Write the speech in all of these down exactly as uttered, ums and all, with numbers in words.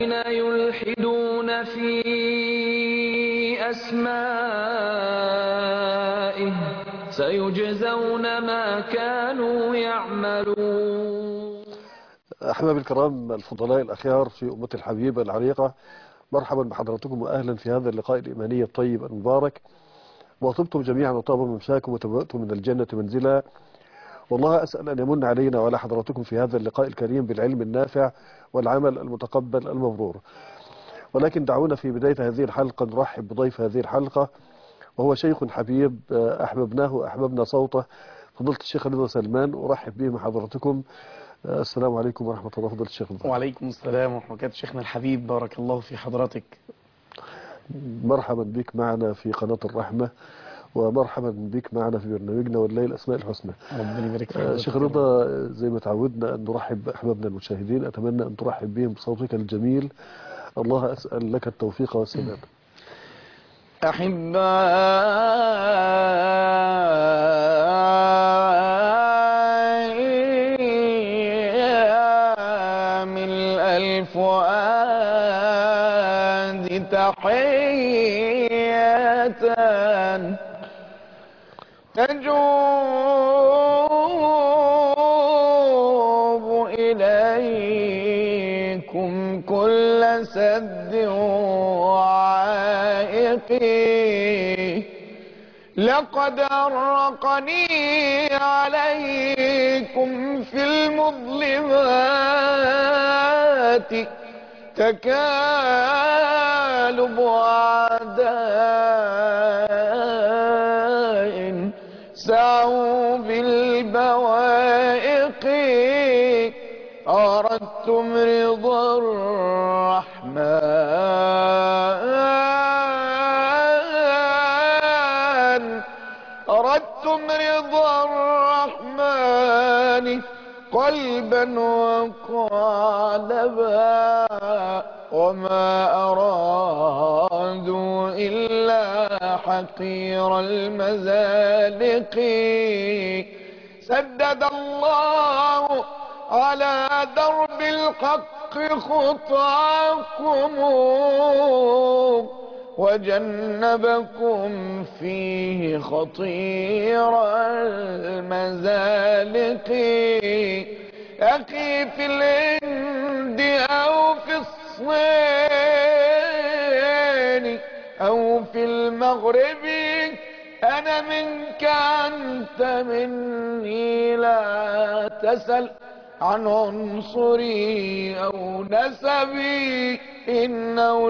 يلحدون في أسمائه سيجزون ما كانوا يعملون. أحبابي الكرام الفضلاء الأخيار في أمة الحبيبة العريقة، مرحبا بحضراتكم وأهلا في هذا اللقاء الإيماني الطيب المبارك. وطبتم جميعا وطاب ممشاكم وتبوأتم من الجنة منزلا. والله أسأل أن يمن علينا وعلى حضراتكم في هذا اللقاء الكريم بالعلم النافع والعمل المتقبل المبرور. ولكن دعونا في بداية هذه الحلقة نرحب بضيف هذه الحلقة، وهو شيخ حبيب أحببناه وأحببنا صوته، فضيلة الشيخ رضا سلمان. أرحب به مع حضراتكم. السلام عليكم ورحمة الله. فضيلة الشيخ رضا. وعليكم السلام ورحمة الله. شيخنا الحبيب بارك الله في حضرتك. مرحبا بك معنا في قناة الرحمة، ومرحبا بك معنا في برنامجنا والليل الأسماء الحسنى. ربنا يبارك في حضرتك. شيخ رضا، زي ما تعودنا أن نرحب بأحبابنا المشاهدين، أتمنى أن ترحب بهم بصوتك الجميل. الله أسأل لك التوفيق والسداد. أحبائي ملء الفؤاد تحية تجوب إليكم كل سد وعائق. لقد أرقني عليكم في المظلمات تكالب أعداء سعوا بالبوائق. أردتم رضا الرحمن أردتم رضا الرحمن قلبا وقالبا، وما أرادوا إلا حقير المزالق. سدد الله على درب الحق خطاكم وجنبكم فيه خطير المزالق. أخي في الهند أو في الصين أو في المغرب، أنا منك أنت مني، لا تسل عن عنصري أو نسبي، إنه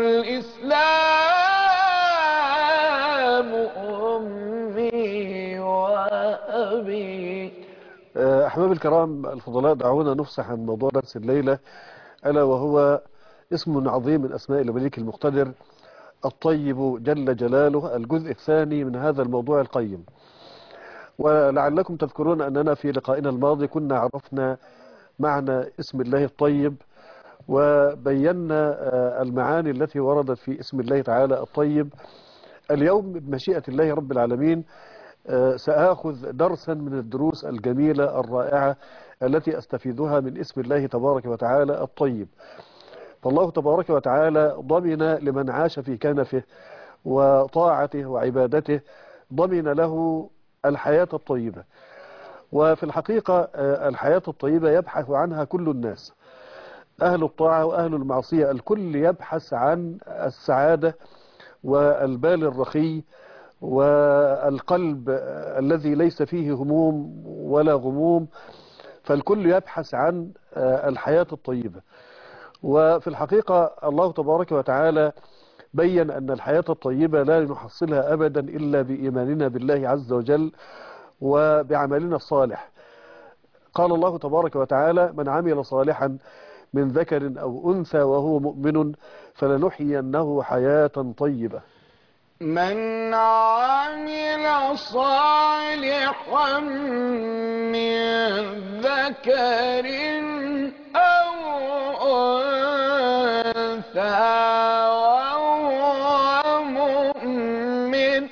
الإسلام أمي وأبي. أحباب الكرام الفضلاء، دعونا نفصح عن موضوع درس الليلة، ألا وهو اسم عظيم من أسماء الملك المقتدر الطيب جل جلاله، الجزء الثاني من هذا الموضوع القيم. ولعلكم تذكرون أننا في لقائنا الماضي كنا عرفنا معنى اسم الله الطيب، وبينا المعاني التي وردت في اسم الله تعالى الطيب. اليوم بمشيئة الله رب العالمين سآخذ درسا من الدروس الجميلة الرائعة التي أستفيدها من اسم الله تبارك وتعالى الطيب. فالله تبارك وتعالى ضمن لمن عاش في كنفه وطاعته وعبادته، ضمن له الحياة الطيبة. وفي الحقيقة الحياة الطيبة يبحث عنها كل الناس، أهل الطاعة وأهل المعصية، الكل يبحث عن السعادة والبال الرخي والقلب الذي ليس فيه هموم ولا غموم، فالكل يبحث عن الحياة الطيبة. وفي الحقيقة الله تبارك وتعالى بين أن الحياة الطيبة لا نحصلها أبدا إلا بإيماننا بالله عز وجل وبعملنا الصالح. قال الله تبارك وتعالى: من عمل صالحا من ذكر أو أنثى وهو مؤمن فلنحيينه حياة طيبة. من عمل صالحا من ذكر أو أنثى وهو مؤمن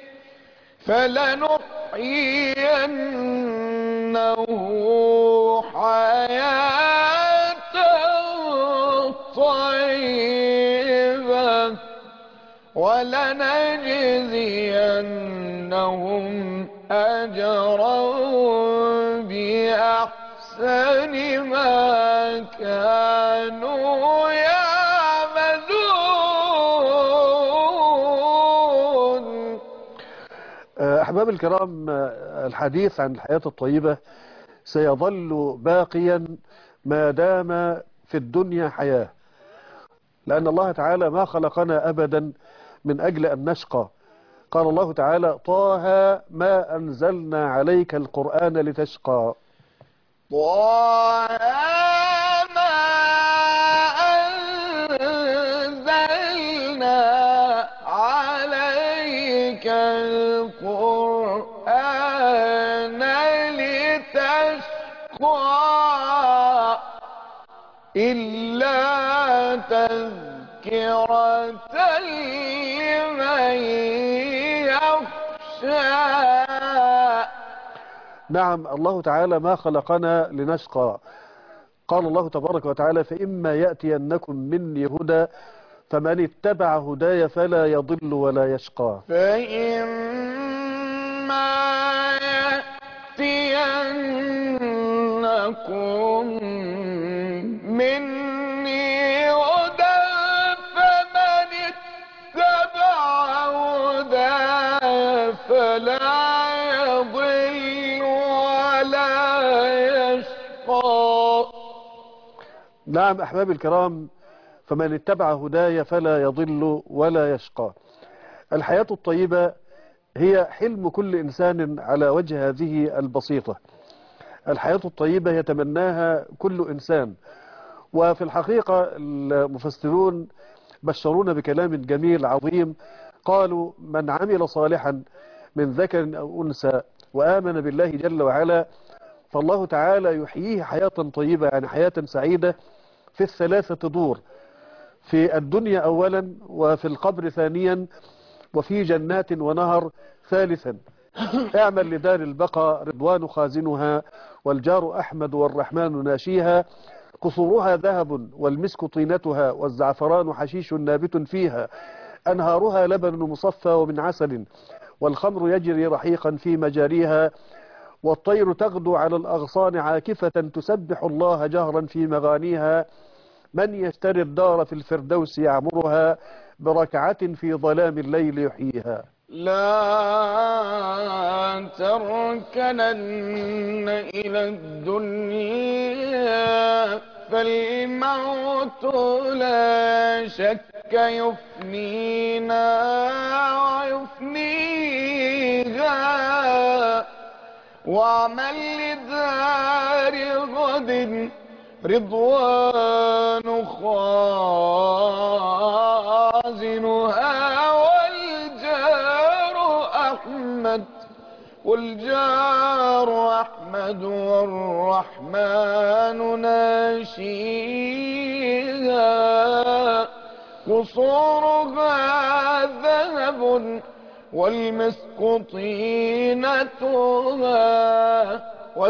فلنحيينه حياة طيبة. ولنجزينهم أجرهم بأحسن ما كانوا يعملون. أحباب الكرام، الحديث عن الحياة الطيبة سيظل باقيا ما دام في الدنيا حياة، لأن الله تعالى ما خلقنا أبدا من أجل أن نشقى. قال الله تعالى: طه ما أنزلنا عليك القرآن لتشقى. طه ما أنزلنا عليك القرآن لتشقى إلا تذكرة لمن يخشى. نعم، الله تعالى ما خلقنا لنشقى. قال الله تبارك وتعالى: فإما يأتينكم مني هدى فمن اتبع هداي فلا يضل ولا يشقى. فإما يأتينكم مني هدى فمن اتبع هداي فلا يضل ولا يشقى. نعم أحبابي الكرام، فمن اتبع هداي فلا يضل ولا يشقى. الحياة الطيبة هي حلم كل إنسان على وجه هذه البسيطة. الحياة الطيبة يتمناها كل إنسان، وفي الحقيقة المفسرون بشرونا بكلام جميل عظيم. قالوا: من عمل صالحا من ذكر أو أنثى وآمن بالله جل وعلا فالله تعالى يحييه حياة طيبة، يعني حياة سعيدة في الثلاثة دور: في الدنيا أولا، وفي القبر ثانيا، وفي جنات ونهر ثالثا. اعمل لدار البقاء رضوان خازنها، والجار أحمد والرحمن ناشيها، قصورها ذهب والمسك طينتها، والزعفران حشيش نابت فيها، أنهارها لبن مصفى ومن عسل، والخمر يجري رحيقا في مجاريها، والطير تغدو على الأغصان عاكفة تسبح الله جهرا في مغانيها. من يشتري الدار في الفردوس يعمرها، بركعة في ظلام الليل يحييها. لا تركنن إلى الدنيا فالموت لا شك يفنينا ويفنيها. واعمل لدار غد رضوان خازنها، والجار أحمد والجار أحمد والرحمن ناشيها. قصورها ذهب والمسك طينتها،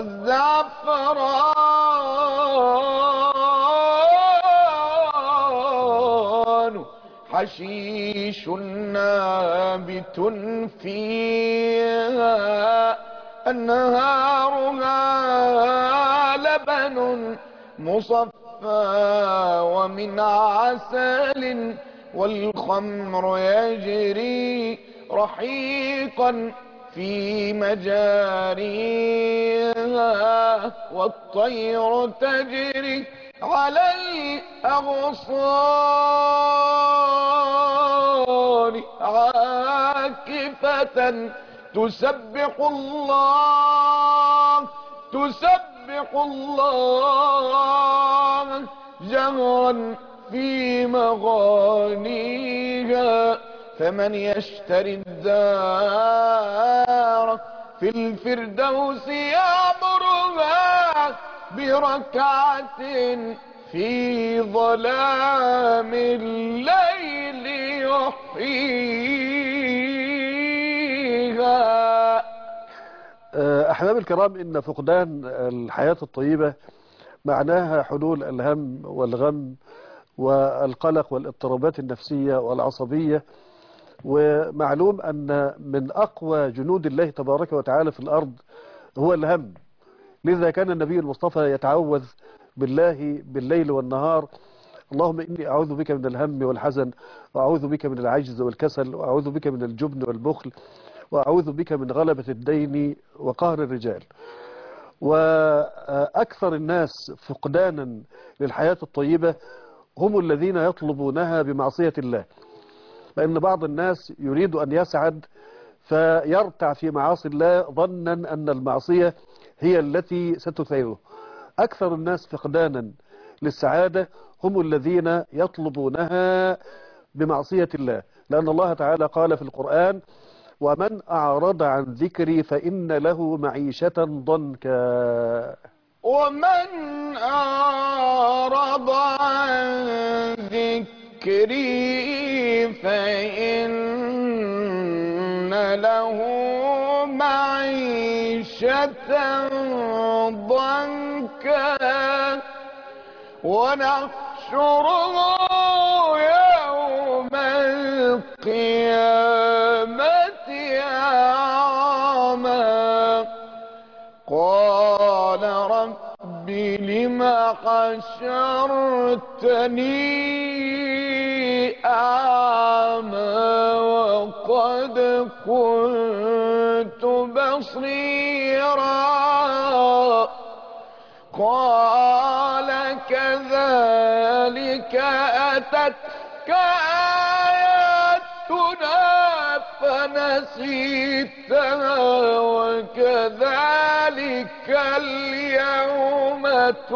والزعفران حشيش نابت فيها. أنهارها لبن مصفى ومن عسل، والخمر يجري رحيقا في مجاريها، والطير تجري على الأغصان عاكفة تسبح الله تسبح الله جهرا في مغانيها. فمن يشتري الدار في الفردوس يعمرها، بركعة في ظلام الليل يحييها. أحباب الكرام، إن فقدان الحياة الطيبة معناها حلول الهم والغم والقلق والاضطرابات النفسية والعصبية ومعلوم أن من أقوى جنود الله تبارك وتعالى في الأرض هو الهم. لذا كان النبي المصطفى يتعوذ بالله بالليل والنهار: اللهم إني أعوذ بك من الهم والحزن، وأعوذ بك من العجز والكسل، وأعوذ بك من الجبن والبخل، وأعوذ بك من غلبة الدين وقهر الرجال. وأكثر الناس فقدانا للحياة الطيبة هم الذين يطلبونها بمعصية الله، لأن بعض الناس يريد أن يسعد فيرتع في معاصي الله ظنا أن المعصية هي التي ستثيره. أكثر الناس فقدانا للسعادة هم الذين يطلبونها بمعصية الله، لأن الله تعالى قال في القرآن: ومن أعرض عن ذكري فإن له معيشة ضنكا. ومن أعرض عن ذكري فإن له معيشة ضنكا ونحشره يوم القيامة أعمى قال رب لم حشرتني أعمى وقد كنت بصيرا قال كذلك أتتك آياتنا فنسيتها وكذلك اليوم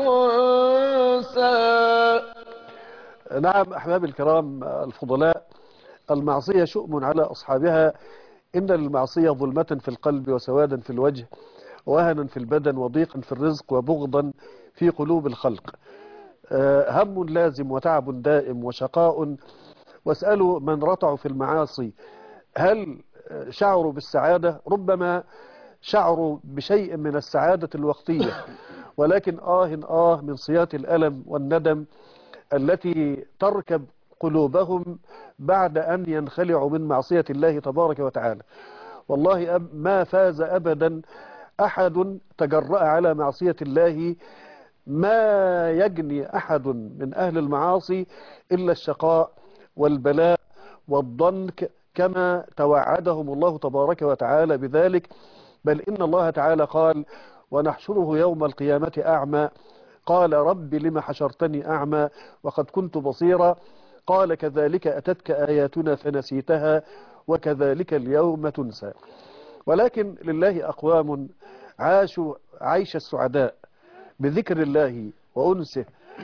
تنسى. نعم أحباب الكرام الفضلاء، المعصية شؤم على أصحابها. إن للمعصية ظلمة في القلب وسوادا في الوجه ووهنا في البدن وضيقا في الرزق وبغضا في قلوب الخلق. هم لازم وتعب دائم وشقاء. واسألوا من رتعوا في المعاصي هل شعروا بالسعادة؟ ربما شعروا بشيء من السعادة الوقتية، ولكن آه آه من صيات الألم والندم التي تركب قلوبهم بعد أن ينخلعوا من معصية الله تبارك وتعالى. والله ما فاز أبدا أحد تجرأ على معصية الله، ما يجني أحد من أهل المعاصي إلا الشقاء والبلاء والضنك، كما توعدهم الله تبارك وتعالى بذلك. بل إن الله تعالى قال: ونحشره يوم القيامة أعمى قال رب لم حشرتني أعمى وقد كنت بصيرا قال كذلك أتتك آياتنا فنسيتها وكذلك اليوم تنسى. ولكن لله أقوام عاشوا عيش السعداء بذكر الله وأنسه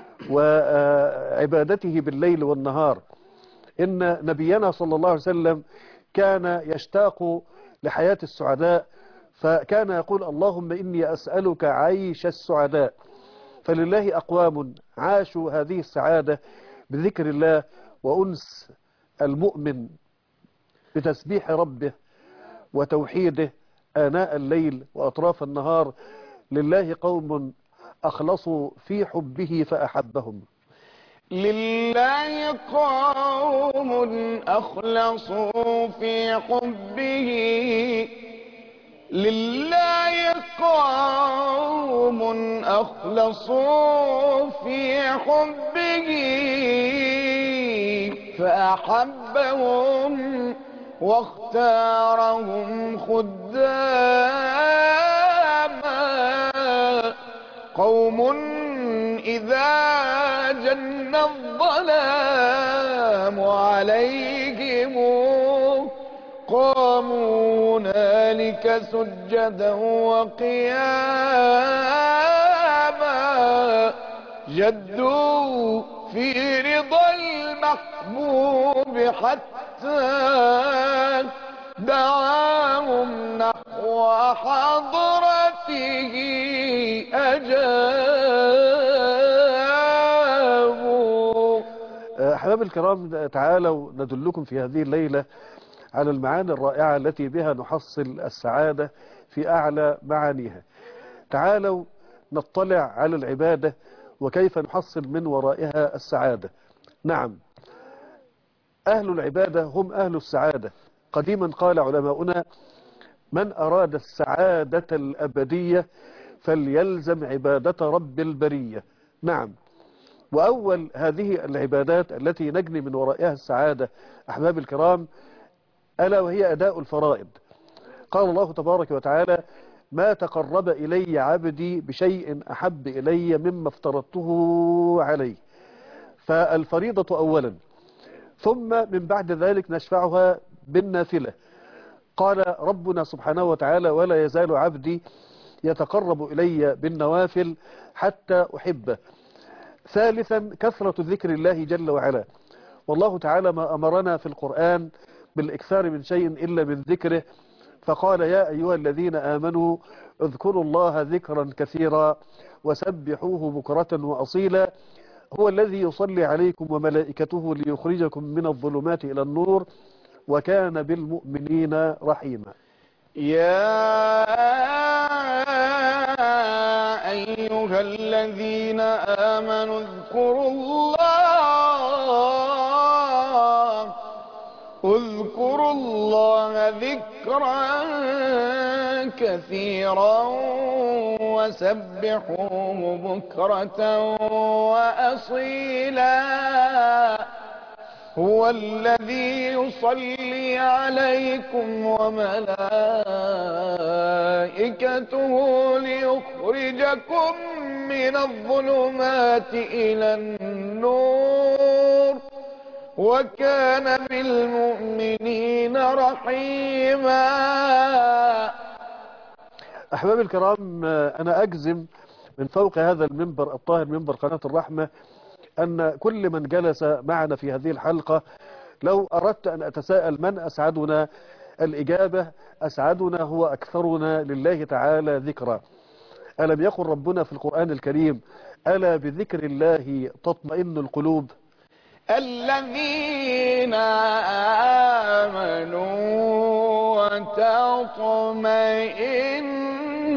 وعبادته بالليل والنهار. إن نبينا صلى الله عليه وسلم كان يشتاق لحياة السعداء، فكان يقول: اللهم إني أسألك عيش السعداء. فلله أقوام عاشوا هذه السعادة بذكر الله وأنس المؤمن بتسبيح ربه وتوحيده آناء الليل وأطراف النهار. لله قوم أخلصوا في حبه فأحبهم. لله قوم أخلصوا في حبه لله قوم أخلصوا في حبه فأحبهم واختارهم خداما. قوم إذا جن الظلام عليهم قاموا هنالك سجدا وقياما. جدوا في رضا المحبوب حتى دعاهم نحو حضرته أجابوا. أحباب الكرام، تعالوا ندلكم في هذه الليلة على المعاني الرائعة التي بها نحصل السعادة في أعلى معانيها. تعالوا نطلع على العبادة وكيف نحصل من ورائها السعادة. نعم، أهل العبادة هم أهل السعادة. قديما قال علماؤنا: من أراد السعادة الأبدية فليلزم عبادة رب البرية. نعم، وأول هذه العبادات التي نجني من ورائها السعادة أحباب الكرام ألا وهي أداء الفرائض. قال الله تبارك وتعالى: ما تقرب إلي عبدي بشيء أحب إلي مما افترضته عليه. فالفريضة أولا، ثم من بعد ذلك نشفعها بالنافلة. قال ربنا سبحانه وتعالى: ولا يزال عبدي يتقرب إلي بالنوافل حتى أحبه. ثالثا كثرة ذكر الله جل وعلا، والله تعالى ما أمرنا في القرآن بالإكثار من شيء إلا من ذكره، فقال: يا أيها الذين آمنوا اذكروا الله ذكرا كثيرا وسبحوه بكرة وأصيلا، هو الذي يصلي عليكم وملائكته ليخرجكم من الظلمات إلى النور وكان بالمؤمنين رحيما. يا أيها الذين آمنوا اذكروا الله اذكروا الله ذكرا كثيرا وسبحوه بكرة وأصيلا، هو الذي يصلي عليكم وملائكته ليخرجكم من الظلمات إلى النور وكان بالمؤمنين رحيما. أحباب الكرام، أنا أجزم من فوق هذا المنبر الطاهر، منبر قناة الرحمة، أن كل من جلس معنا في هذه الحلقة لو أردت أن أتساءل من أسعدنا، الإجابة: أسعدنا هو أكثرنا لله تعالى ذكرا. ألم يقل ربنا في القرآن الكريم: ألا بذكر الله تطمئن القلوب؟ الذين آمنوا وتطمئن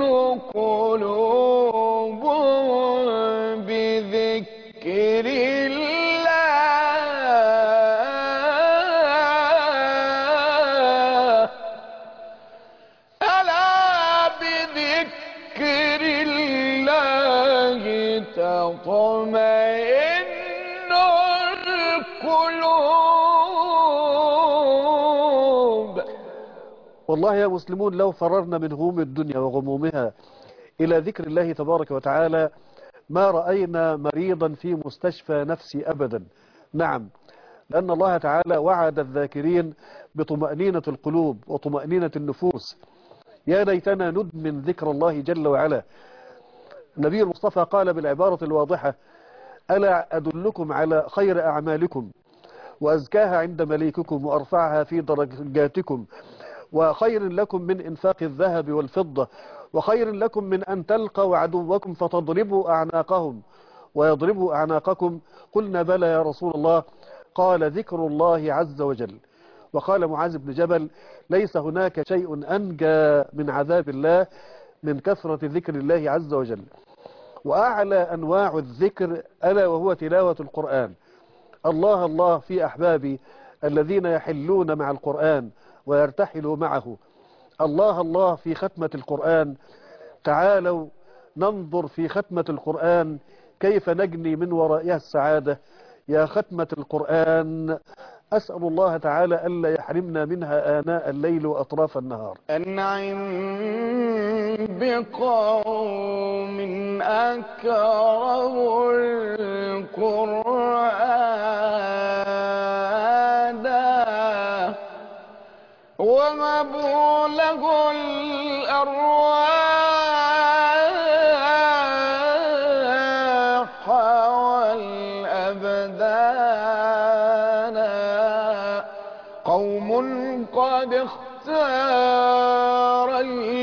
قلوبهم بذكر الله، ألا بذكر الله تطمئن القلوب. والله يا مسلمون، لو فررنا من هموم الدنيا وغمومها إلى ذكر الله تبارك وتعالى ما رأينا مريضا في مستشفى نفسي أبدا. نعم، لأن الله تعالى وعد الذاكرين بطمأنينة القلوب وطمأنينة النفوس. يا ليتنا ندمن ذكر الله جل وعلا. النبي المصطفى قال بالعبارة الواضحة: ألا أدلكم على خير أعمالكم وأزكاها عند مليككم وأرفعها في درجاتكم وخير لكم من إنفاق الذهب والفضة وخير لكم من أن تلقوا عدوكم فتضربوا أعناقهم ويضربوا أعناقكم؟ قلنا: بلى يا رسول الله. قال: ذكر الله عز وجل. وقال معاذ بن جبل: ليس هناك شيء أنجى من عذاب الله من كثرة ذكر الله عز وجل. وأعلى أنواع الذكر ألا وهو تلاوة القرآن. الله الله في أحبابي الذين يحلون مع القرآن ويرتحلوا معه. الله الله في ختمة القرآن. تعالوا ننظر في ختمة القرآن كيف نجني من ورائها السعادة. يا ختمة القرآن، أسأل الله تعالى ألا يحرمنا منها آناء الليل وأطراف النهار. أنعم بقوم أكرموا القرآن ومبوله الأرواح والأبدان، قوم قد اختار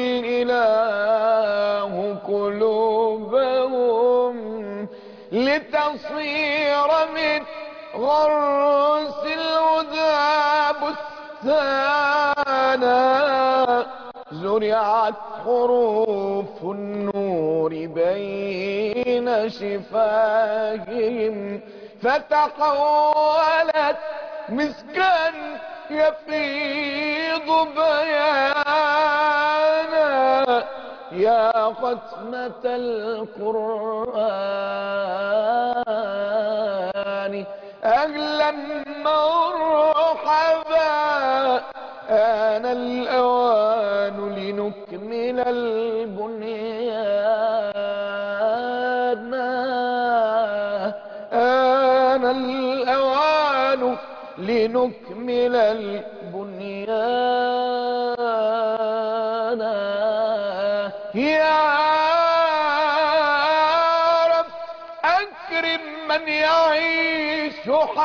الإله قلوبهم لتصير من غرس الهدى بستانا، زرعت حروف النور بين شفاههم فتحولت مسكا يفيض بيانا يا ختمة القرآن أهلا مرحبا آن الأوان لنكمل البنيان آن الأوان لنكمل البنيان يا رب أكرم من يعيش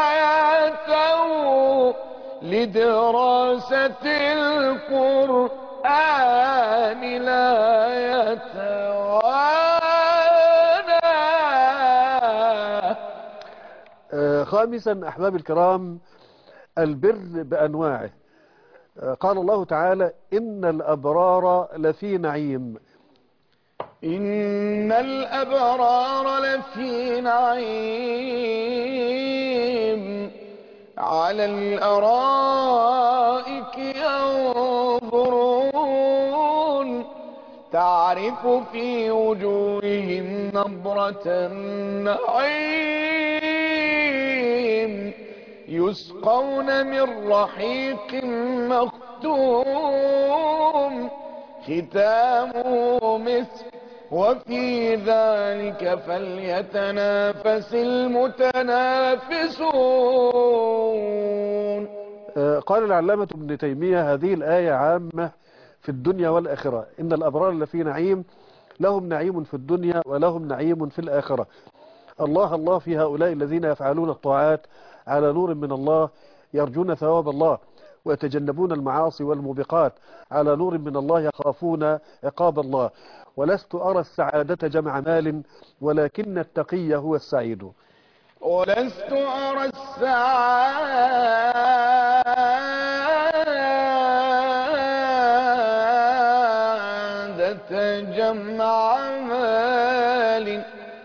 حياته لدراسة القرآن لا يتوانى. آه، خامسا أحباب الكرام، البر بأنواعه. آه، قال الله تعالى إن الأبرار لفي نعيم. إن الأبرار لفي نعيم على الأرائك ينظرون تعرف في وجوههم نضرة النعيم يسقون من رحيق مختوم ختامه مسك وفي ذلك فليتنافس المتنافسون. آه، قال العلامة ابن تيمية هذه الآية عامة في الدنيا والآخرة. إن الأبرار لفي نعيم، لهم نعيم في الدنيا ولهم نعيم في الآخرة. الله الله في هؤلاء الذين يفعلون الطاعات على نور من الله يرجون ثواب الله، ويتجنبون المعاصي والموبقات على نور من الله يخافون عقاب الله. ولست أرى السعادة جمع مال ولكن التقي هو السعيد. ولست أرى السعادة جمع مال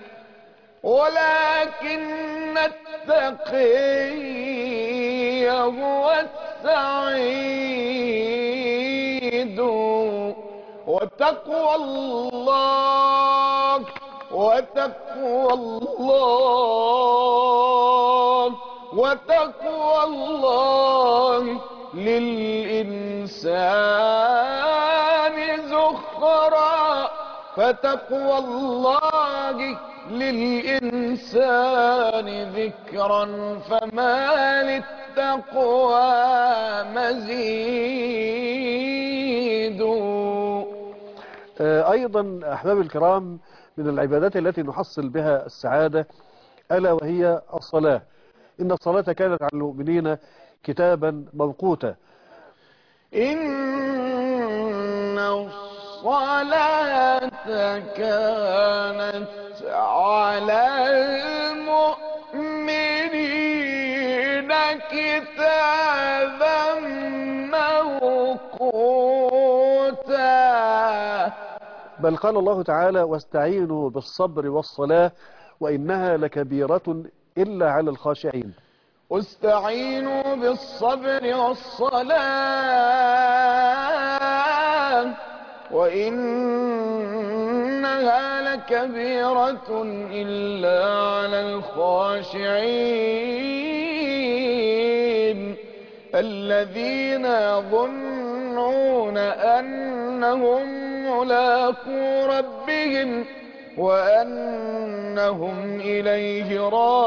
ولكن التقي هو السعيد. وتقوى الله وتقوى الله وتقوى الله للإنسان زخرا فتقوى الله للإنسان ذكرا فما للتقوى مزيد. أيضا أحباب الكرام، من العبادات التي نحصل بها السعادة ألا وهي الصلاة. إن الصلاة كانت على المؤمنين كتابا موقوتا. إن الصلاة كانت على المؤمنين كتابا موقوتا. بل قال الله تعالى واستعينوا بالصبر والصلاة وإنها لكبيرة إلا على الخاشعين. واستعينوا بالصبر والصلاة وإنها لكبيرة إلا على الخاشعين الذين يظنون أنهم ملاقو ربهم وأنهم إليه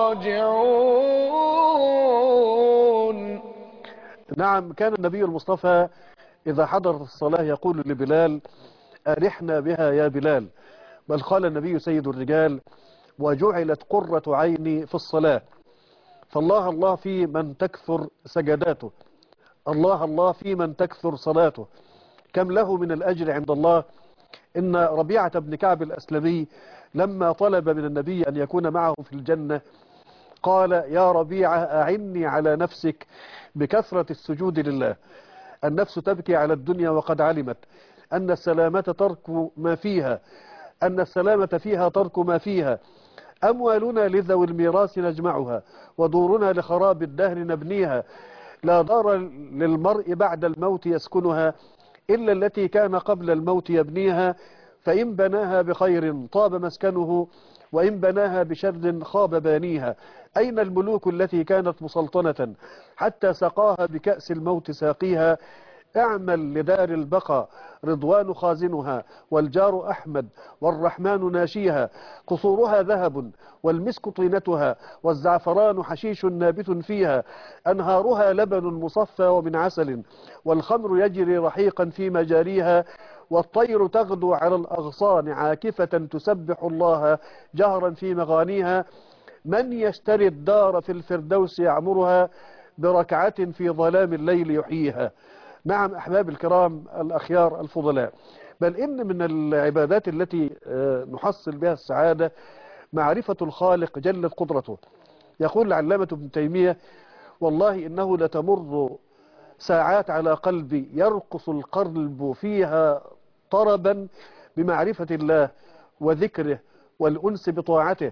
راجعون. نعم، كان النبي المصطفى إذا حضرت الصلاة يقول لبلال أرحنا بها يا بلال. بل قال النبي سيد الرجال وجعلت قرة عيني في الصلاة. فالله الله في من تكثر سجداته، الله الله في من تكثر صلاته، كم له من الأجر عند الله. إن ربيعة بن كعب الأسلمي لما طلب من النبي أن يكون معه في الجنة قال يا ربيعة أعني على نفسك بكثرة السجود لله. النفس تبكي على الدنيا وقد علمت أن السلامة ترك ما فيها، أن السلامة فيها ترك ما فيها، أموالنا لذوي الميراث نجمعها، ودورنا لخراب الدهر نبنيها. لا دار للمرء بعد الموت يسكنها إلا التي كان قبل الموت يبنيها. فإن بناها بخير طاب مسكنه، وإن بناها بشر خاب بانيها. أين الملوك التي كانت مسلطنة حتى سقاها بكأس الموت ساقيها؟ اعمل لدار البقاء رضوان خازنها، والجار أحمد والرحمن ناشيها. قصورها ذهب والمسك طينتها، والزعفران حشيش نابت فيها. أنهارها لبن مصفى ومن عسل، والخمر يجري رحيقا في مجاريها. والطير تغدو على الأغصان عاكفة تسبح الله جهرا في مغانيها. من يشتري الدار في الفردوس يعمرها، بركعة في ظلام الليل يحييها. نعم أحباب الكرام الأخيار الفضلاء، بل إن من العبادات التي نحصل بها السعادة معرفة الخالق جلت قدرته. يقول العلامة ابن تيمية: والله إنه لتمر ساعات على قلبي يرقص القلب فيها طربا بمعرفة الله وذكره والأنس بطاعته،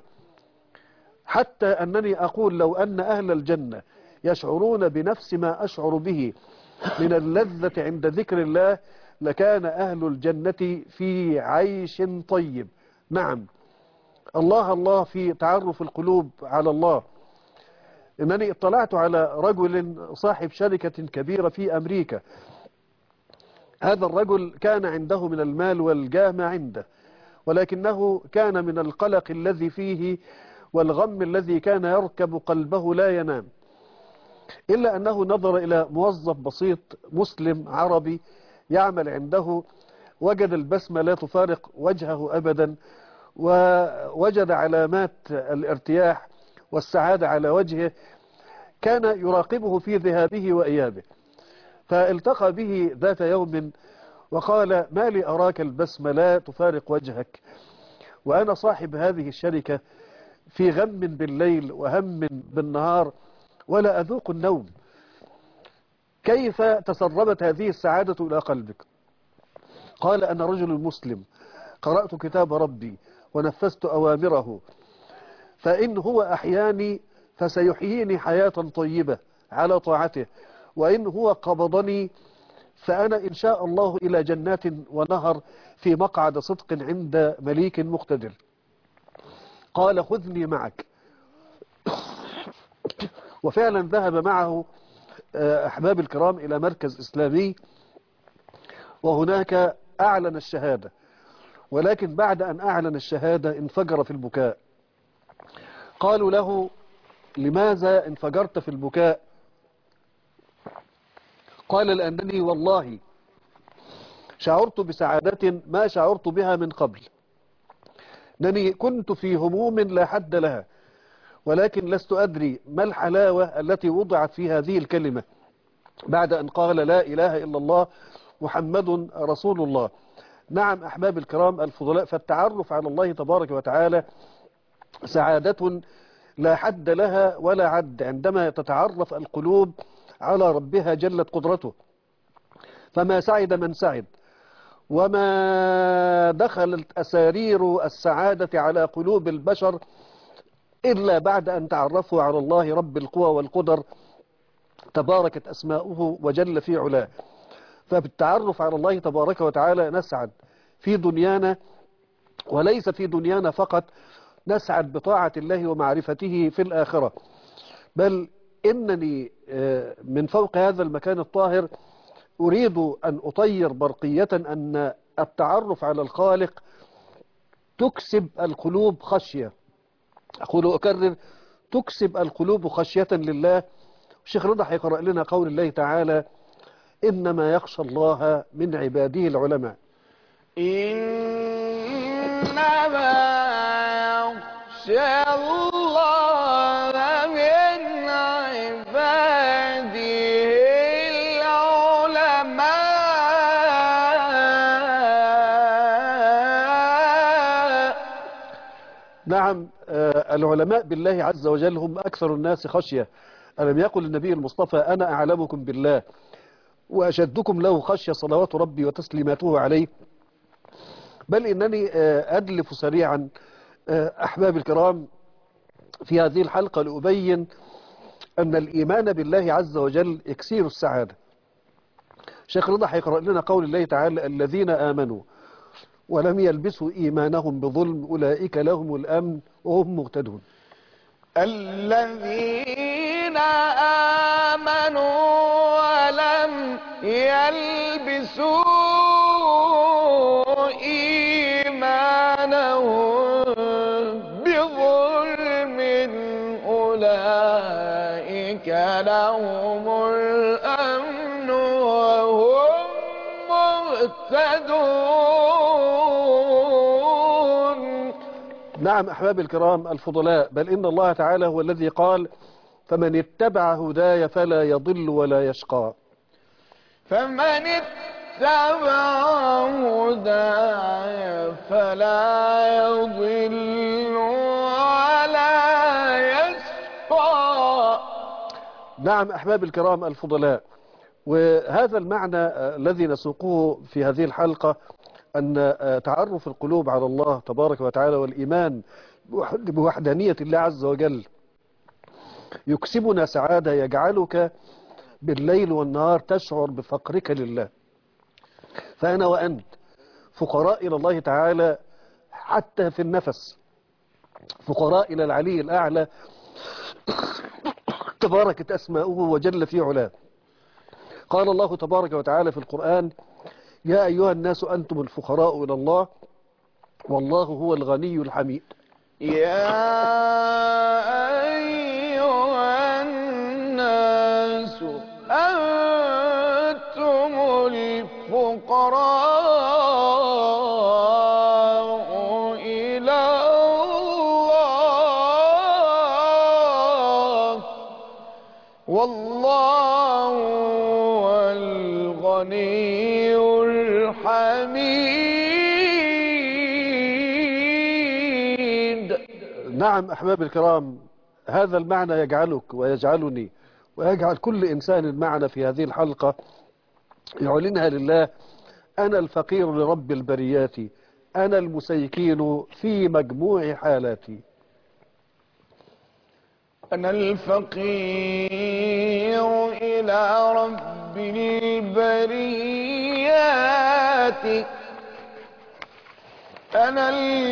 حتى أنني أقول لو أن أهل الجنة يشعرون بنفس ما أشعر به من اللذة عند ذكر الله لكان أهل الجنة في عيش طيب. نعم، الله الله في تعرف القلوب على الله. إنني اطلعت على رجل صاحب شركة كبيرة في أمريكا. هذا الرجل كان عنده من المال والجاه ما عنده، ولكنه كان من القلق الذي فيه والغم الذي كان يركب قلبه لا ينام، إلا أنه نظر إلى موظف بسيط مسلم عربي يعمل عنده، وجد البسمة لا تفارق وجهه أبدا، ووجد علامات الارتياح والسعادة على وجهه، كان يراقبه في ذهابه وإيابه. فالتقى به ذات يوم وقال: ما لي أراك البسمة لا تفارق وجهك وأنا صاحب هذه الشركة في غم بالليل وهم بالنهار ولا أذوق النوم، كيف تسربت هذه السعادة إلى قلبك؟ قال: أنا رجل مسلم قرأت كتاب ربي ونفذت أوامره، فإن هو أحياني فسيحييني حياة طيبة على طاعته، وإن هو قبضني فأنا إن شاء الله إلى جنات ونهر في مقعد صدق عند مليك مقتدر. قال: خذني معك. وفعلا ذهب معه أحباب الكرام إلى مركز إسلامي، وهناك أعلن الشهادة، ولكن بعد أن أعلن الشهادة انفجر في البكاء. قالوا له: لماذا انفجرت في البكاء؟ قال: لأنني والله شعرت بسعادة ما شعرت بها من قبل، أنني كنت في هموم لا حد لها، ولكن لست أدري ما الحلاوة التي وضعت في هذه الكلمة بعد أن قال لا إله إلا الله محمد رسول الله. نعم أحباب الكرام الفضلاء، فالتعرف على الله تبارك وتعالى سعادة لا حد لها ولا عد عندما تتعرف القلوب على ربها جلت قدرته. فما سعد من سعد، وما دخلت أسارير السعادة على قلوب البشر إلا بعد أن تعرفوا على الله رب القوى والقدر تباركت أسماؤه وجل في علاه. فبالتعرف على الله تبارك وتعالى نسعد في دنيانا، وليس في دنيانا فقط، نسعد بطاعة الله ومعرفته في الآخرة. بل إنني من فوق هذا المكان الطاهر أريد أن أطير برقية أن التعرف على الخالق تكسب القلوب خشية. أقول أكرر: تكسب القلوب خشية لله. الشيخ رضا هيقرأ لنا قول الله تعالى: إنما يخشى الله من عباده العلماء. إنما يخشى الله من عباده العلماء. نعم، العلماء بالله عز وجل هم أكثر الناس خشية. ألم يقل النبي المصطفى: أنا أعلمكم بالله وأشدكم له خشية صلوات ربي وتسليماته عليه. بل إنني أدلف سريعا أحباب الكرام في هذه الحلقة لأبين أن الإيمان بالله عز وجل إكسير السعادة. شيخ رضا هيقرأ لنا قول الله تعالى: الذين آمنوا ولم يلبسوا إيمانهم بظلم أولئك لهم الأمن وهم مهتدون. الذين آمنوا ولم يلبسوا إيمانهم بظلم أولئك لهم الأمن وهم مهتدون. نعم أحباب الكرام الفضلاء، بل إن الله تعالى هو الذي قال: فمن اتبع هداي فلا يضل ولا يشقى. فمن اتبع هداي فلا يضل ولا يشقى. نعم أحباب الكرام الفضلاء، وهذا المعنى آه، الذي نسوقه في هذه الحلقة أن آه، تعرف القلوب على الله تبارك وتعالى والإيمان بوح- بوحدانية الله عز وجل يكسبنا سعادة، يجعلك بالليل والنهار تشعر بفقرك لله. فأنا وأنت فقراء إلى الله تعالى حتى في النفس، فقراء إلى العلي الأعلى تباركت أسماؤه وجل في علاه. قال الله تبارك وتعالى في القرآن: يا أيها الناس أنتم الفقراء إلى الله والله هو الغني الحميد. يا أيها الناس أنتم الفقراء إلى الله والله هو الغني الحميد. نعم أحباب الكرام، هذا المعنى يجعلك ويجعلني ويجعل كل إنسان معنا في هذه الحلقة يعلنها لله: أنا الفقير لرب البريات، أنا المسيكين في مجموع حالاتي. أنا الفقير إلى رب البريات، أنا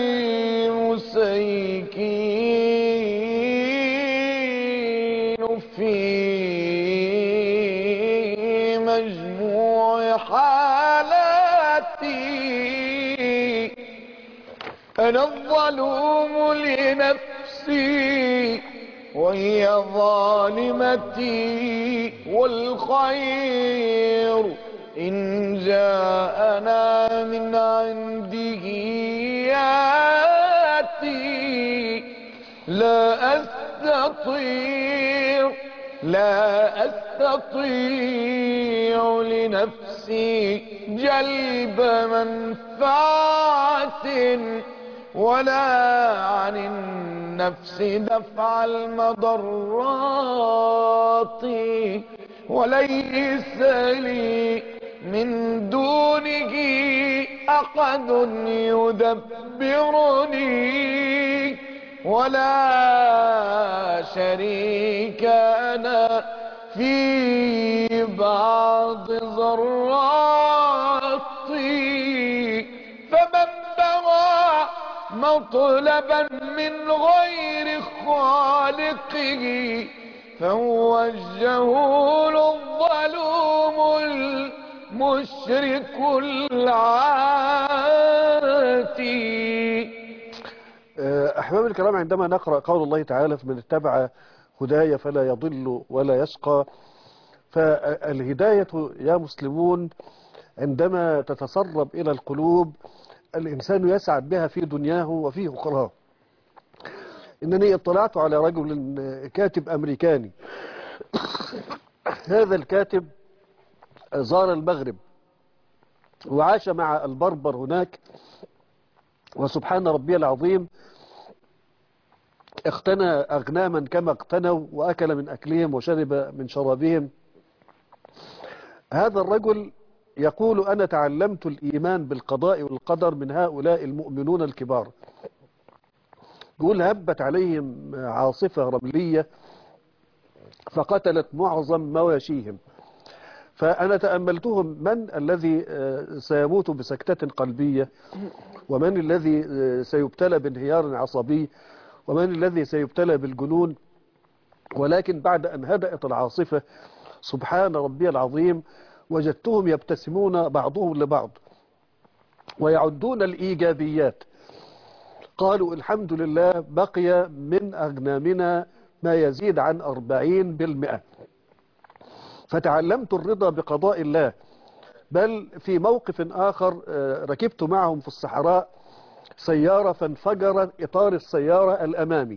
المسيكين في مجموع حالاتي، أنا الظلوم لنفسي وهي ظالمتي، والخير إن جاءنا من عنده ياتي، لا أستطيع لا أستطيع لنفسي جلب منفعة ولا عن النفس دفع المضرات، وليس لي من دونه أحد يدبرني ولا شريك أنا في بعض ذراتي، فمن بغى مطلبا من غير خالقه فهو الجهول الظلوم المشرك العاتي. أحباب الكرام، عندما نقرأ قول الله تعالى: فمن اتبع هداي فلا يضل ولا يشقى، فالهداية يا مسلمون عندما تتسرب إلى القلوب الإنسان يسعد بها في دنياه وفي أخراه. إنني اطلعت على رجل كاتب أمريكاني. هذا الكاتب زار المغرب وعاش مع البربر هناك، وسبحان ربي العظيم اقتنى أغناما كما اقتنوا وأكل من أكلهم وشرب من شرابهم. هذا الرجل يقول: أنا تعلمت الإيمان بالقضاء والقدر من هؤلاء المؤمنون الكبار. يقول هبت عليهم عاصفة رملية فقتلت معظم مواشيهم. فأنا تأملتهم من الذي سيموت بسكتة قلبية، ومن الذي سيبتلى بانهيار عصبي، ومن الذي سيبتلى بالجنون. ولكن بعد أن هدأت العاصفة سبحان ربي العظيم وجدتهم يبتسمون بعضهم لبعض ويعدون الإيجابيات. قالوا الحمد لله بقي من أغنامنا ما يزيد عن أربعين بالمئة. فتعلمت الرضا بقضاء الله. بل في موقف آخر ركبت معهم في الصحراء سيارة فانفجر إطار السيارة الأمامي،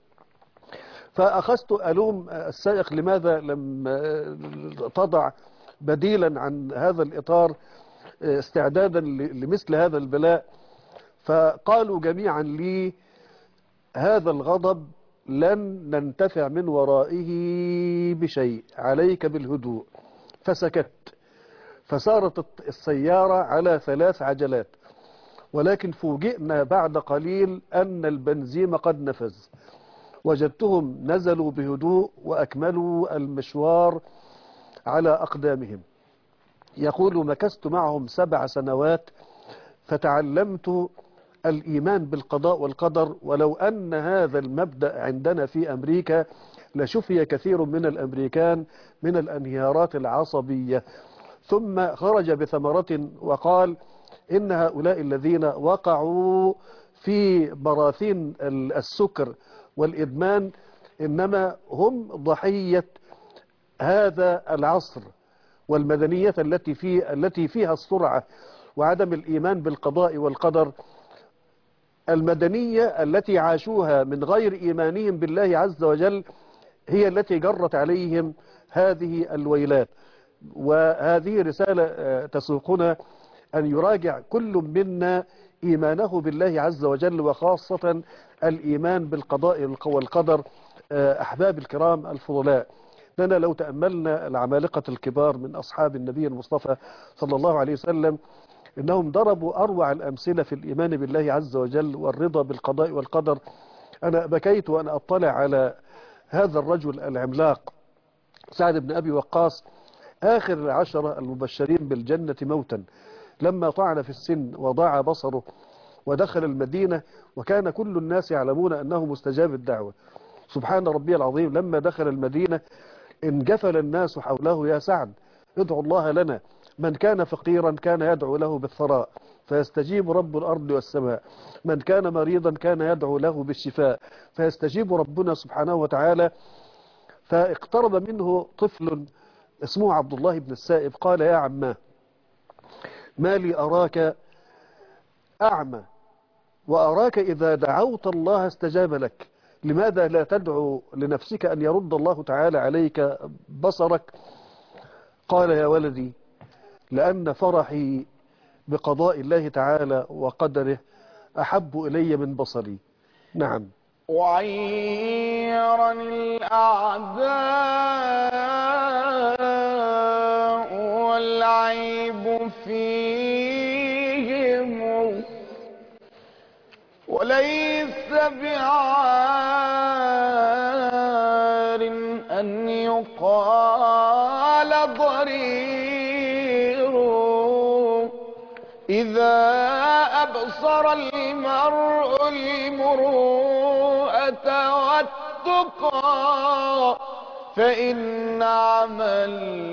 فأخذت ألوم السائق لماذا لم تضع بديلا عن هذا الإطار استعدادا لمثل هذا البلاء. فقالوا جميعا لي هذا الغضب لن ننتفع من ورائه بشيء، عليك بالهدوء. فسكت. فسارت السيارة على ثلاث عجلات، ولكن فوجئنا بعد قليل أن البنزين قد نفذ. وجدتهم نزلوا بهدوء وأكملوا المشوار على أقدامهم. يقول مكثت معهم سبع سنوات فتعلمت الإيمان بالقضاء والقدر. ولو أن هذا المبدأ عندنا في أمريكا لشفي كثير من الأمريكان من الانهيارات العصبية. ثم خرج بثمرة وقال إن هؤلاء الذين وقعوا في براثين السكر والإدمان إنما هم ضحية هذا العصر والمدنية التي في التي فيها السرعة وعدم الإيمان بالقضاء والقدر. المدنية التي عاشوها من غير إيمانهم بالله عز وجل هي التي جرت عليهم هذه الويلات. وهذه رسالة تسوقنا أن يراجع كل منا إيمانه بالله عز وجل، وخاصة الإيمان بالقضاء والقدر. أحباب الكرام الفضلاء، لنا لو تأملنا العمالقة الكبار من أصحاب النبي المصطفى صلى الله عليه وسلم إنهم ضربوا أروع الأمثلة في الإيمان بالله عز وجل والرضا بالقضاء والقدر. أنا بكيت وأنا أطلع على هذا الرجل العملاق سعد بن أبي وقاص، آخر العشرة المبشرين بالجنة موتا، لما طعن في السن وضاع بصره ودخل المدينة وكان كل الناس يعلمون أنه مستجاب الدعوة. سبحان ربي العظيم، لما دخل المدينة انجفل الناس حوله: يا سعد ادعو الله لنا، من كان فقيرا كان يدعو له بالثراء فيستجيب رب الأرض والسماء، من كان مريضا كان يدعو له بالشفاء فيستجيب ربنا سبحانه وتعالى. فاقترب منه طفل اسمه عبد الله بن السائب قال: يا عماه، ما لي أراك أعمى وأراك إذا دعوت الله استجاب لك، لماذا لا تدعو لنفسك أن يرد الله تعالى عليك بصرك؟ قال: يا ولدي، لأن فرحي بقضاء الله تعالى وقدره أحب إلي من بصري. نعم. وعيرا الأعداء والعيب فيهم، وليس بعار أن يقال ضرير إذا أبصر المرء المروءة والتقى، فإن عمل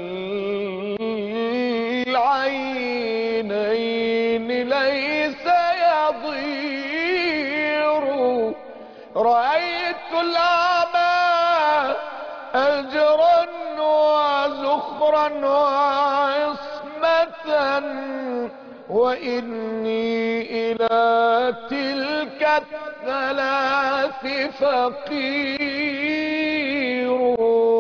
العينين ليس يضير. رأيت الأعمى أجرا وزخرا وعصمة، وإني إلى تلك الثلاث فقير.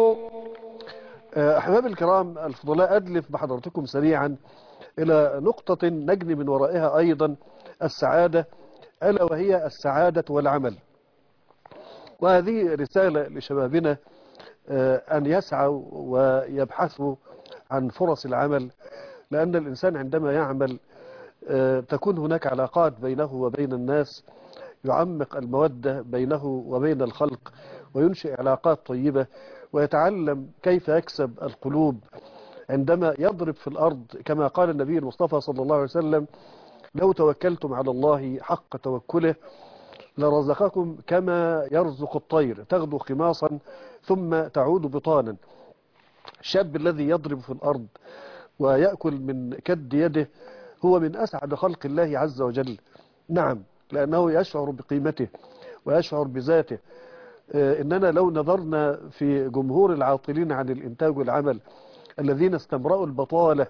أحباب الكرام الفضلاء، أدلف بحضرتكم سريعا إلى نقطة نجني من ورائها أيضا السعادة، ألا وهي السعادة والعمل. وهذه رسالة لشبابنا أن يسعوا ويبحثوا عن فرص العمل، لأن الإنسان عندما يعمل تكون هناك علاقات بينه وبين الناس يعمق المودة بينه وبين الخلق وينشئ علاقات طيبة ويتعلم كيف يكسب القلوب عندما يضرب في الأرض كما قال النبي المصطفى صلى الله عليه وسلم: لو توكلتم على الله حق توكله لرزقكم كما يرزق الطير تغدو خماصا ثم تعود بطانا. الشاب الذي يضرب في الأرض ويأكل من كد يده هو من أسعد خلق الله عز وجل. نعم، لأنه يشعر بقيمته ويشعر بذاته. إننا لو نظرنا في جمهور العاطلين عن الإنتاج والعمل الذين استمرأوا البطالة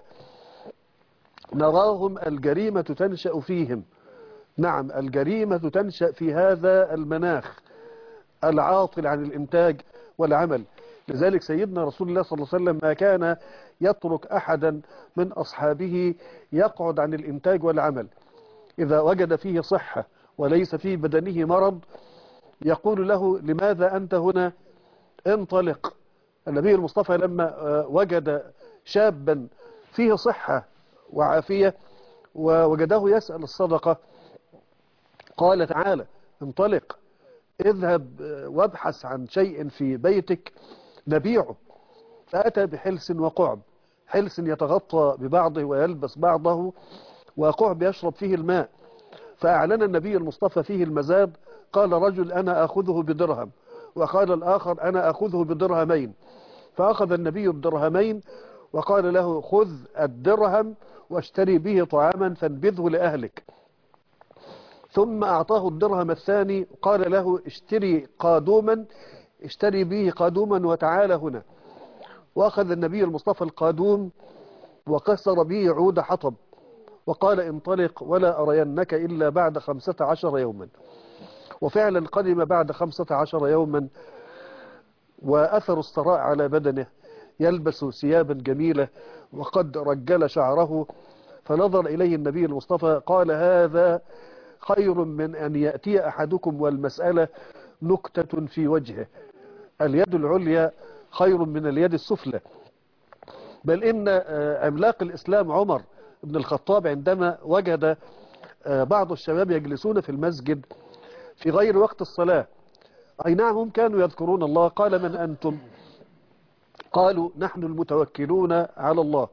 نراهم الجريمة تنشأ فيهم. نعم، الجريمة تنشأ في هذا المناخ العاطل عن الإنتاج والعمل. لذلك سيدنا رسول الله صلى الله عليه وسلم ما كان يترك أحدا من أصحابه يقعد عن الإنتاج والعمل. إذا وجد فيه صحة وليس في بدنه مرض يقول له: لماذا أنت هنا؟ انطلق. النبي المصطفى لما وجد شابا فيه صحة وعافية ووجده يسأل الصدقة قال: تعالى انطلق، اذهب وابحث عن شيء في بيتك نبيعه. فأتى بحلس وقعب، حلس يتغطى ببعضه ويلبس بعضه، وقعب يشرب فيه الماء. فأعلن النبي المصطفى فيه المزاد، قال رجل: أنا أخذه بدرهم، وقال الآخر: أنا أخذه بدرهمين. فأخذ النبي بدرهمين وقال له: خذ الدرهم واشتري به طعاما فانبذه لأهلك. ثم أعطاه الدرهم الثاني قال له: اشتري قادوما اشتري به قادوما وتعال هنا. وأخذ النبي المصطفى القادوم وكسر به عود حطب وقال: انطلق ولا أرينك إلا بعد خمسة عشر يوما. وفعلا قدم بعد خمسة عشر يوما وأثر الثراء على بدنه، يلبس ثيابا جميلة وقد رجل شعره. فنظر إليه النبي المصطفى قال: هذا خير من أن يأتي أحدكم والمسألة نكتة في وجهه. اليد العليا خير من اليد السفلى. بل إن عملاق الإسلام عمر بن الخطاب عندما وجد بعض الشباب يجلسون في المسجد في غير وقت الصلاة، أي نعم هم كانوا يذكرون الله، قال: من أنتم؟ قالوا: نحن المتوكلون على الله.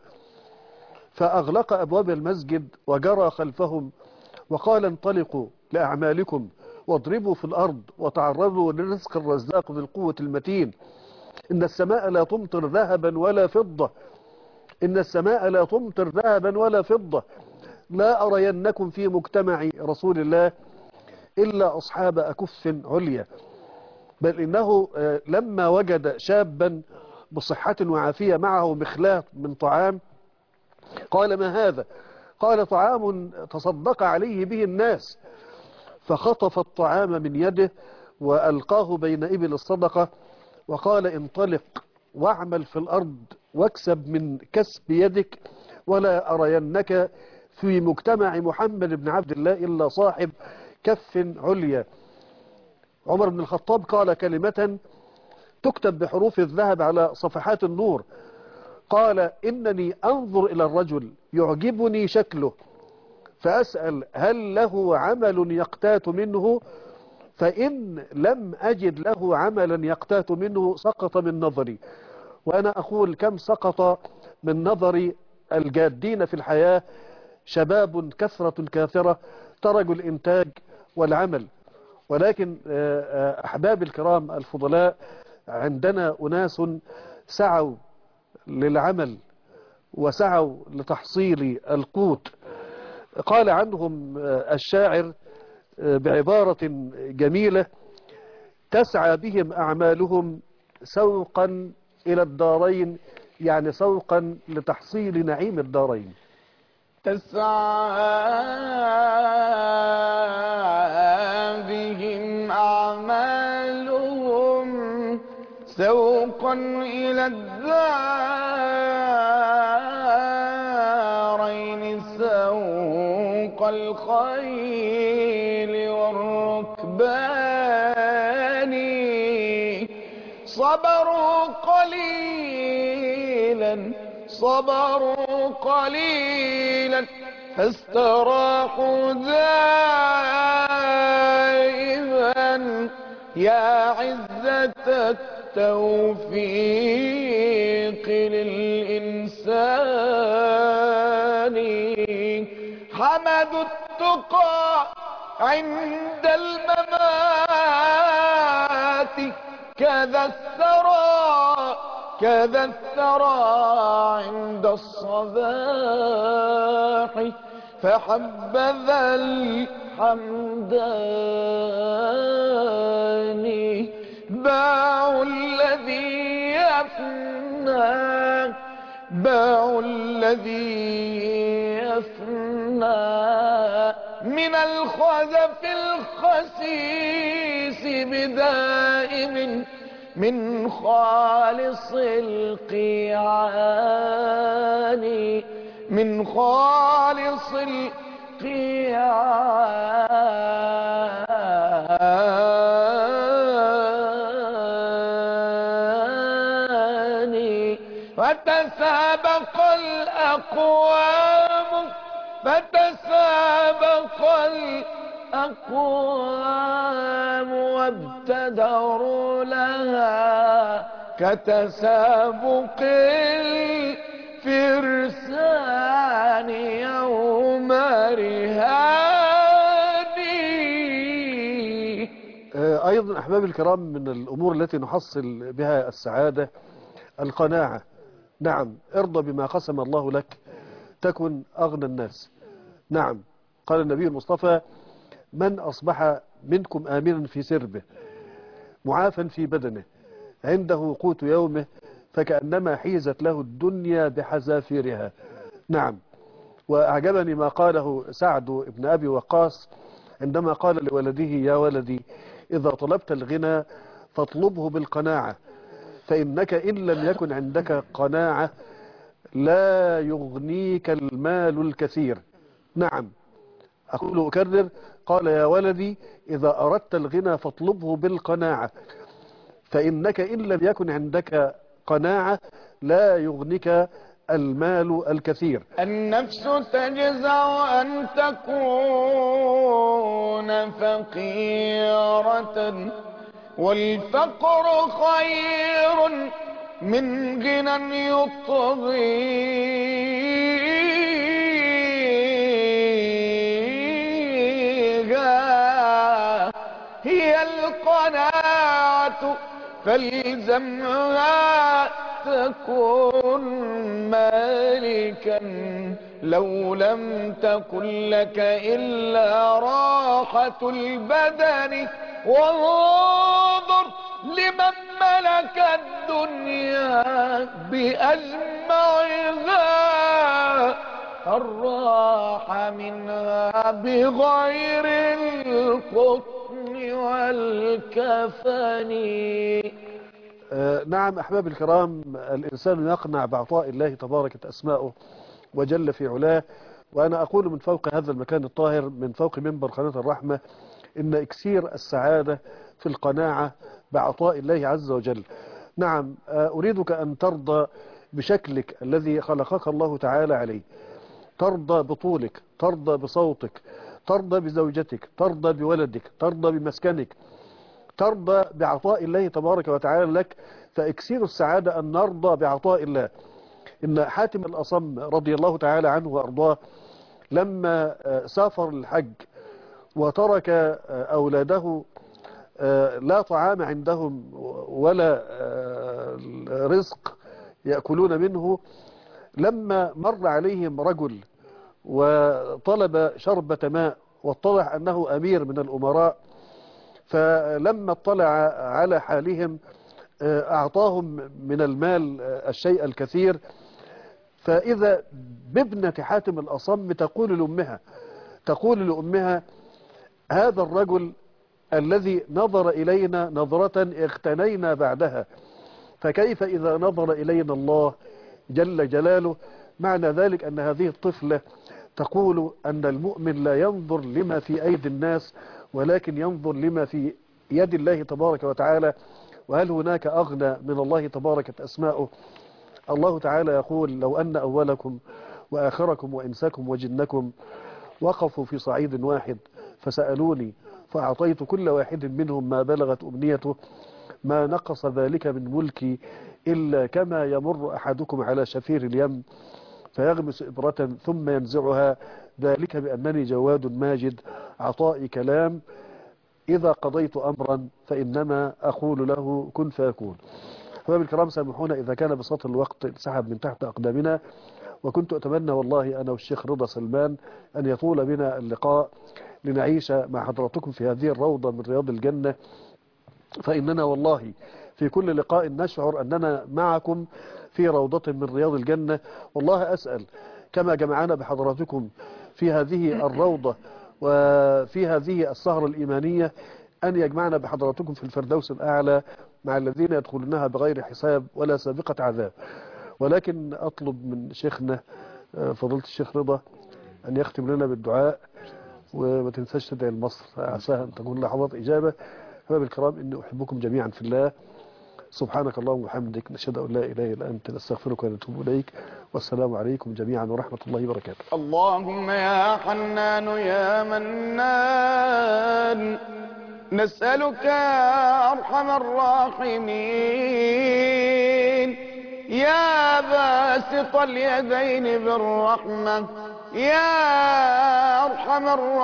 فأغلق أبواب المسجد وجرى خلفهم وقال: انطلقوا لأعمالكم واضربوا في الأرض وتعرضوا لرزق الرزاق ذي القوة المتين. إن السماء لا تمطر ذهبا ولا فضة إن السماء لا تمطر ذهبا ولا فضة لا أرينكم في مجتمع رسول الله إلا أصحاب أكف عليا. بل إنه لما وجد شابا بصحة وعافية معه مخلاط من طعام قال: ما هذا؟ قال: طعام تصدق عليه به الناس. فخطف الطعام من يده وألقاه بين إبل الصدقة وقال: انطلق واعمل في الأرض واكسب من كسب يدك ولا أرينك في مجتمع محمد بن عبد الله إلا صاحب كف عليا. عمر بن الخطاب قال كلمة تكتب بحروف الذهب على صفحات النور، قال: إنني أنظر إلى الرجل يعجبني شكله فأسأل هل له عمل يقتات منه، فإن لم أجد له عملا يقتات منه سقط من نظري. وأنا أقول: كم سقط من نظر الجادين في الحياة شباب كثرة كاثرة تركوا الإنتاج والعمل. ولكن أحباب الكرام الفضلاء، عندنا أناس سعوا للعمل وسعوا لتحصيل القوت. قال عنهم الشاعر بعبارة جميلة: تسعى بهم أعمالهم سوقا إلى الدارين، يعني سوقا لتحصيل نعيم الدارين. تسعى بهم أعمالهم سوقا إلى الدارين سوق الخيل والركبان. صبروا قليلا صبروا قليلا فاستراحوا ذائلين. يا عزة التوفيق للإنسان حمد التقى عند الممات كذا الثرى كذا الثرى عند الصباح فحبذا الحمدان باع الذي يفنى باع الذي يفنى من الخزف الخسيس بدائم من خالص القيعان من خالص القيعان فتسابق الأقوام فتسابق الأقوام وابتدروا لها كتسابق الفرسان يوم رهاني. أيضا أحبابي الكرام، من الأمور التي نحصل بها السعادة القناعة. نعم، ارضى بما قسم الله لك تكن أغنى الناس. نعم، قال النبي المصطفى: من أصبح منكم آمنا في سربه معافا في بدنه عنده قوت يومه فكأنما حيزت له الدنيا بحذافيرها. نعم، وأعجبني ما قاله سعد بن أبي وقاص عندما قال لولده: يا ولدي، إذا طلبت الغنى فاطلبه بالقناعة، فإنك إن لم يكن عندك قناعة لا يغنيك المال الكثير. نعم، أقول أكرر، قال: يا ولدي، إذا أردت الغنى فاطلبه بالقناعة، فإنك إن لم يكن عندك قناعة لا يغنيك المال الكثير. النفس تجزع أن تكون فقيرة والفقر خير من غنى يطغيها هي القناعة فالزمها تكون مالكا لو لم تكن لك إلا راحة البدن وانظر لمن ملك الدنيا بأجمعها الراحة منها بغير القطن والكفن. آه نعم أحباب الكرام، الإنسان يقنع بعطاء الله تبارك أسماؤه وجل في علاه. وأنا أقول من فوق هذا المكان الطاهر، من فوق منبر قناة الرحمة، إن إكسير السعادة في القناعة بعطاء الله عز وجل. نعم، آه أريدك أن ترضى بشكلك الذي خلقك الله تعالى عليه، ترضى بطولك، ترضى بصوتك، ترضى بزوجتك، ترضى بولدك، ترضى بمسكنك، ترضى بعطاء الله تبارك وتعالى لك. فإكسير السعادة أن نرضى بعطاء الله. إن حاتم الأصم رضي الله تعالى عنه وأرضاه لما سافر الحج وترك أولاده لا طعام عندهم ولا رزق يأكلون منه، لما مر عليهم رجل وطلب شربة ماء واتضح أنه أمير من الأمراء، فلما اطلع على حالهم أعطاهم من المال الشيء الكثير. فإذا بابنة حاتم الأصم تقول لأمها تقول لأمها هذا الرجل الذي نظر إلينا نظرة اغتنينا بعدها، فكيف إذا نظر إلينا الله جل جلاله؟ معنى ذلك أن هذه الطفلة تقول أن المؤمن لا ينظر لما في أيدي الناس ولكن ينظر لما في يد الله تبارك وتعالى. وهل هناك أغنى من الله تبارك أسماؤه؟ الله تعالى يقول: لو أن أولكم وآخركم وإنسكم وجنكم وقفوا في صعيد واحد فسألوني فأعطيت كل واحد منهم ما بلغت أمنيته، ما نقص ذلك من ملكي إلا كما يمر أحدكم على شفير اليم فيغمس إبرة ثم ينزعها، ذلك بأنني جواد ماجد عطائي كلام، إذا قضيت أمرا فإنما أقول له كن فيكون. أحبابي الكرام، سامحونا إذا كان بساط الوقت انسحب من تحت أقدامنا، وكنت أتمنى والله أنا والشيخ رضا سلمان أن يطول بنا اللقاء لنعيش مع حضراتكم في هذه الروضة من رياض الجنة، فإننا والله في كل لقاء نشعر أننا معكم في روضة من رياض الجنة. والله أسأل كما جمعنا بحضراتكم في هذه الروضة وفي هذه السهرة الإيمانية أن يجمعنا بحضراتكم في الفردوس الأعلى مع الذين يدخلونها بغير حساب ولا سابقة عذاب. ولكن أطلب من شيخنا فضيلة الشيخ رضا أن يختم لنا بالدعاء، وما تنساش تدعي لمصر عساها أن تكون لحظات إجابة. أحبابي الكرام، إني أحبكم جميعا في الله. سبحانك اللهم وبحمدك، نشهد أن لا إله إلا أنت، نستغفرك ونتوب إليك، والسلام عليكم جميعا ورحمة الله وبركاته. اللهم يا حنان يا منان، نسألك يا أرحم الراحمين يا باسط اليدين بالرحمة يا أرحم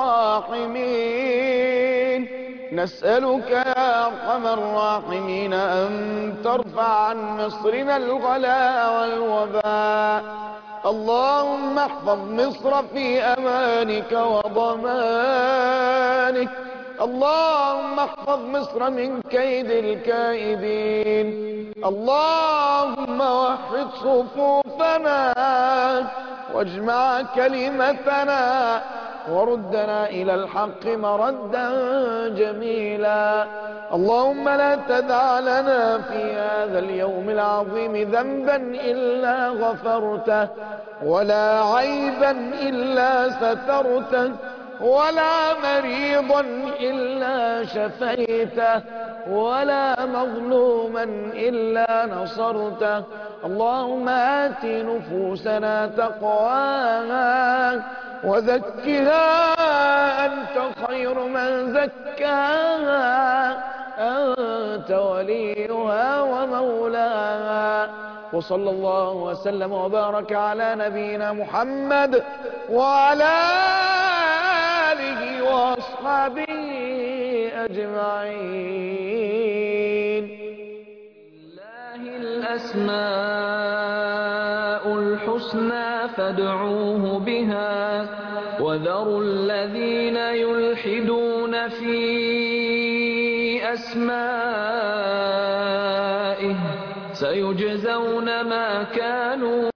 الراحمين، نسألك يا أرحم الراحمين أن ترفع عن مصرنا الغلاء والوباء. اللهم احفظ مصر في أمانك وضمانك، اللهم احفظ مصر من كيد الكائدين، اللهم وحد صفوفنا واجمع كلمتنا وردنا إلى الحق مردا جميلا. اللهم لا تدع لنا في هذا اليوم العظيم ذنبا إلا غفرته، ولا عيبا إلا سترته، ولا مريضا إلا شفيته، ولا مظلوما إلا نصرته. اللهم آت نفوسنا تقواها وزكها أنت خير من زكاها، أنت وليها ومولاها. وصلى الله وسلم وبارك على نبينا محمد وعلى آله وأصحابه أجمعين. لله الأسماء الحسنى فادعوه بها، وذروا الذين يلحدون في أسمائه، سيجزون ما كانوا